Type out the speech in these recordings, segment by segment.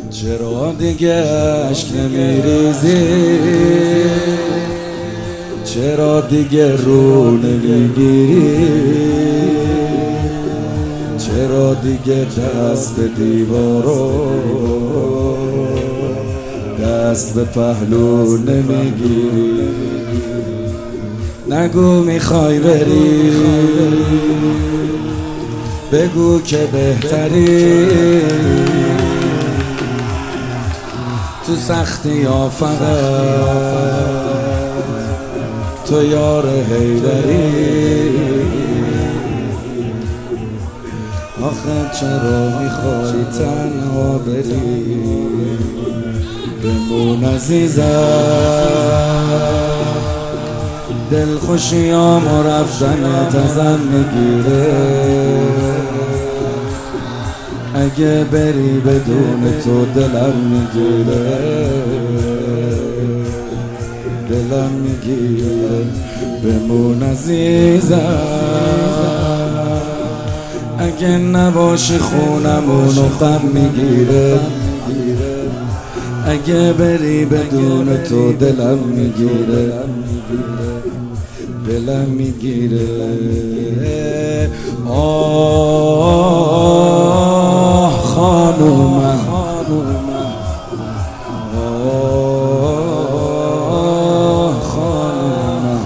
چرا دیگه اشک نمیریزی؟ چرا دیگه رو نمیگیری؟ چرا دیگه دست به دیوارو دست به پهلو نمیگیری؟ نگو میخوای بری، بگو که بهتری، تو سختی یا فقط تو یار حیدری؟ آخه چرا میخوای تنها بری؟ بمون عزیزم، دلخوشیام و رفتنت ازم میگیره. اگه بری بدون تو دلم میگیره، دلم میگیره. بمون عزیزم، اگه نباشی خونمونو غم میگیره. اگه بری بدون تو دلم میگیره، دلم میگیره. آه خانومم، آه خانومم،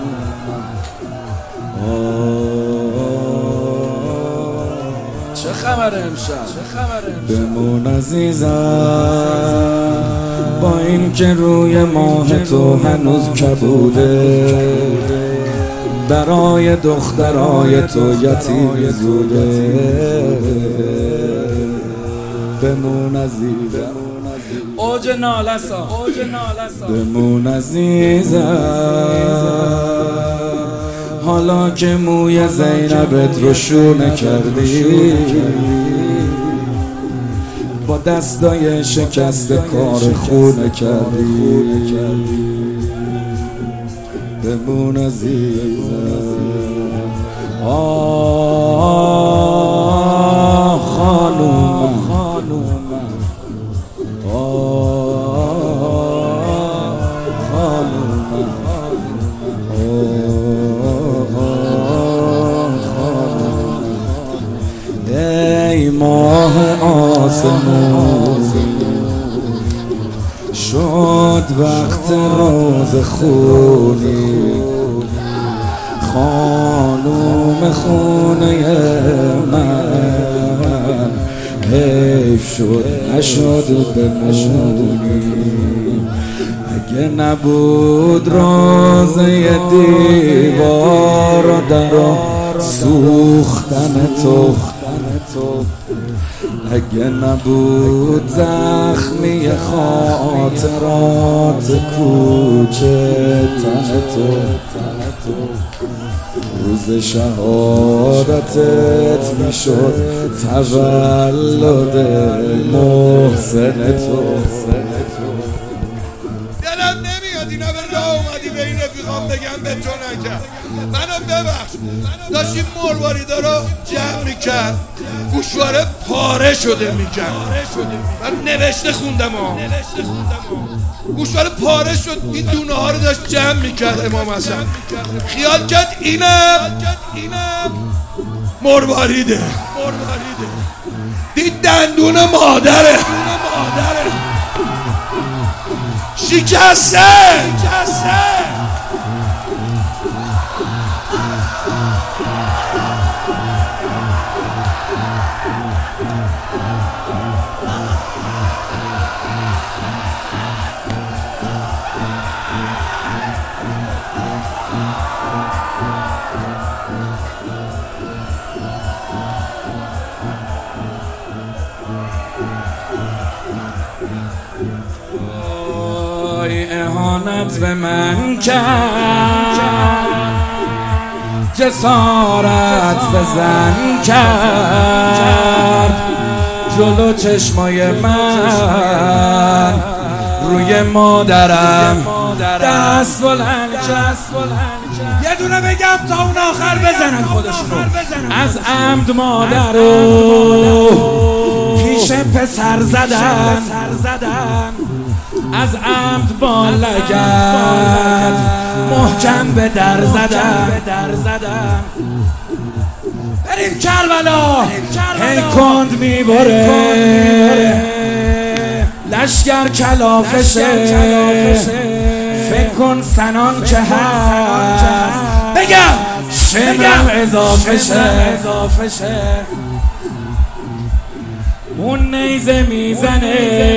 چه خبره امشب؟ بمون عزیزم، با این که روی ماه تو هنوز کبوده، برای دخترای تو یتیم زوده. بمون عزیزم، اوج نالسا، بمون عزیزم، حالا که موی زینبت رو شونه کردی، با دستای شکست کار خونه کردی. بمون عزیزم، آه خانومم، آه خانومم، ای ماه آسمون، شد وقت روز خونی، خانوم خونه من حیف شد نشد بمونی. اگه نبود رازه دیوار و در و سوختن تو، اگه نبود زخمی خاطرات کوچه تن تو، روز شهادتت میشد تولد محسن تو. دلم نمیاد اینا به راه اومدی به این رفیقام بگم به تو نکرد، منو ببخش. داشتیم مرواریدا رو جمع میکرد، گوشواره پاره شده میکرد. من نوشته خوندم ها، گوشواره پاره شد. این دونه ها رو داشت جمع میکرد امام حسن، خیال کرد اینم مرواریده، دید دندون مادره شکسته. اهانت به من کرد، جسارت به زن کرد، جلو چشمای من روی مادرم دست بلند کرد. یه دونه بگم تا اون آخر بزنن خودشونو. از عمد مادر رو پیش پسر زدن، از عمد با لگد محکم به در زدن. بریم کربلا، هی کند میبره لشگر کلافشه، فکر کن سنان که هست بگم شمرم اضافه شه. اون نیزه میزنه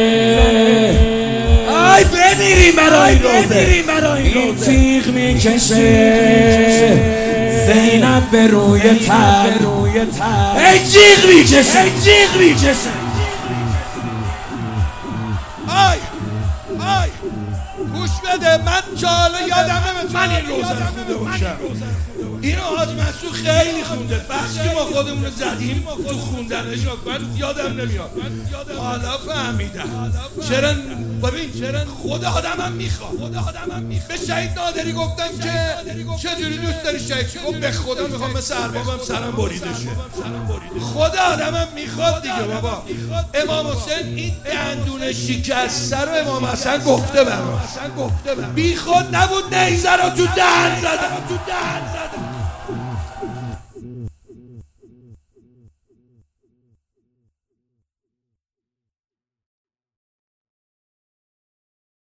آی بمیریم برای روزه، این تیغ میکشه زینب به روی تر، ای جیغ میکشه. آی گوش بده، من چاله یادم نمیتونم این روزه خونده باشم. اینو حاج مسعود خیلی خونده، بخشی که ما خودمون زدیم تو خوندنش، من یادم نمیاد. حالا فهمیدم چرا. ببین خود آدمم میخواد. به شهید نادری گفتم که چجوری دوست داری شهید شی؟ گفت به خدا میخوام مثل اربابم سرم بریده شه. خود آدمم میخواد دیگه بابا. امام حسین این دندون شکسته رو امام حسن گفته برام، بی خود نبود نیزه رو تو دهن زدم.